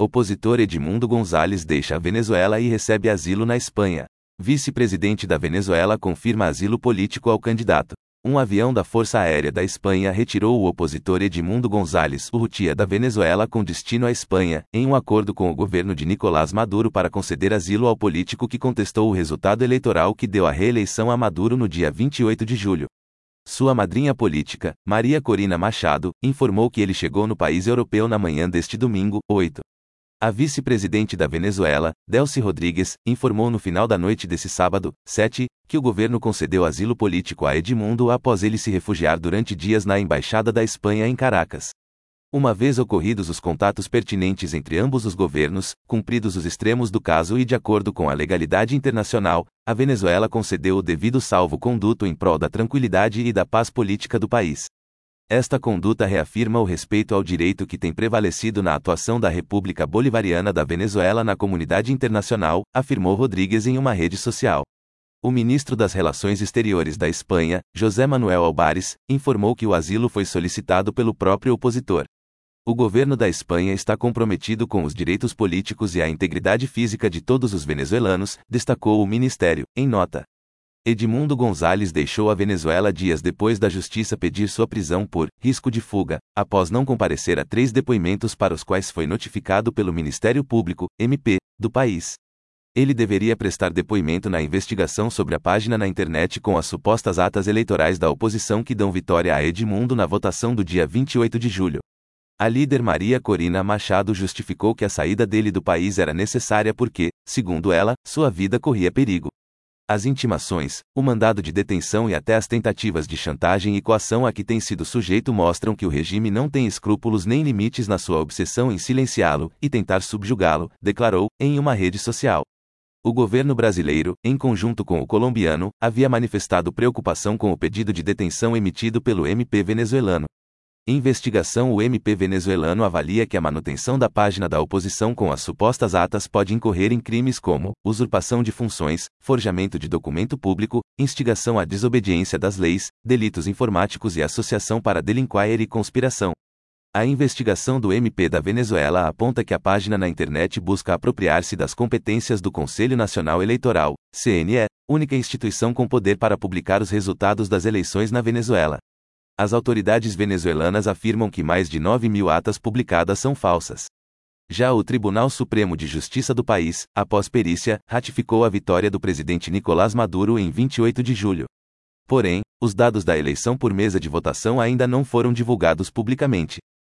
Opositor Edmundo González deixa a Venezuela e recebe asilo na Espanha. Vice-presidente da Venezuela confirma asilo político ao candidato. Um avião da Força Aérea da Espanha retirou o opositor Edmundo González Urrutia da Venezuela com destino à Espanha, em um acordo com o governo de Nicolás Maduro para conceder asilo ao político que contestou o resultado eleitoral que deu a reeleição a Maduro no dia 28 de julho. Sua madrinha política, Maria Corina Machado, informou que ele chegou no país europeu na manhã deste domingo, 8. A vice-presidente da Venezuela, Delcy Rodrigues, informou no final da noite desse sábado, 7, que o governo concedeu asilo político a Edmundo após ele se refugiar durante dias na Embaixada da Espanha em Caracas. Uma vez ocorridos os contatos pertinentes entre ambos os governos, cumpridos os extremos do caso e de acordo com a legalidade internacional, a Venezuela concedeu o devido salvo-conduto em prol da tranquilidade e da paz política do país. Esta conduta reafirma o respeito ao direito que tem prevalecido na atuação da República Bolivariana da Venezuela na comunidade internacional, afirmou Rodrigues em uma rede social. O ministro das Relações Exteriores da Espanha, José Manuel Álvares, informou que o asilo foi solicitado pelo próprio opositor. O governo da Espanha está comprometido com os direitos políticos e a integridade física de todos os venezuelanos, destacou o ministério, em nota. Edmundo González deixou a Venezuela dias depois da justiça pedir sua prisão por risco de fuga, após não comparecer a 3 depoimentos para os quais foi notificado pelo Ministério Público, MP, do país. Ele deveria prestar depoimento na investigação sobre a página na internet com as supostas atas eleitorais da oposição que dão vitória a Edmundo na votação do dia 28 de julho. A líder Maria Corina Machado justificou que a saída dele do país era necessária porque, segundo ela, sua vida corria perigo. As intimações, o mandado de detenção e até as tentativas de chantagem e coação a que tem sido sujeito mostram que o regime não tem escrúpulos nem limites na sua obsessão em silenciá-lo e tentar subjugá-lo, declarou, em uma rede social. O governo brasileiro, em conjunto com o colombiano, havia manifestado preocupação com o pedido de detenção emitido pelo MP venezuelano. Investigação. O MP venezuelano avalia que a manutenção da página da oposição com as supostas atas pode incorrer em crimes como usurpação de funções, forjamento de documento público, instigação à desobediência das leis, delitos informáticos e associação para delinquir e conspiração. A investigação do MP da Venezuela aponta que a página na internet busca apropriar-se das competências do Conselho Nacional Eleitoral, CNE, única instituição com poder para publicar os resultados das eleições na Venezuela. As autoridades venezuelanas afirmam que mais de 9.000 atas publicadas são falsas. Já o Tribunal Supremo de Justiça do país, após perícia, ratificou a vitória do presidente Nicolás Maduro em 28 de julho. Porém, os dados da eleição por mesa de votação ainda não foram divulgados publicamente.